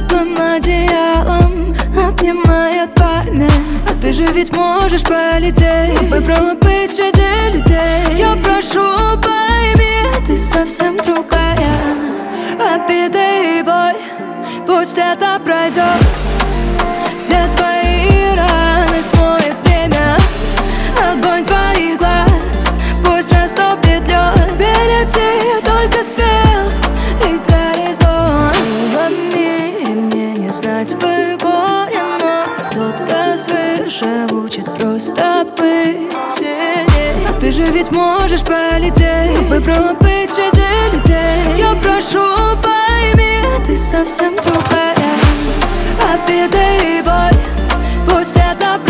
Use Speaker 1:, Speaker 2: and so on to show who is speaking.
Speaker 1: теплым одеялом обнимает память. А ты же ведь можешь полететь. Выбрала быть среди людей. Я прошу, пойми, ты совсем другая. Обида и боль, пусть это пройдет. Все твои раны смоет время. Огонь твоих глаз пусть растопит лед. Впереди только свет и горизонт. В мире мне не знать бы горя, но кто-то свыше учит просто быть сильней. А ты же ведь можешь полететь. Выбрала быть среди людей. Я прошу, пойми, ты совсем другая. Обида и боль, пусть это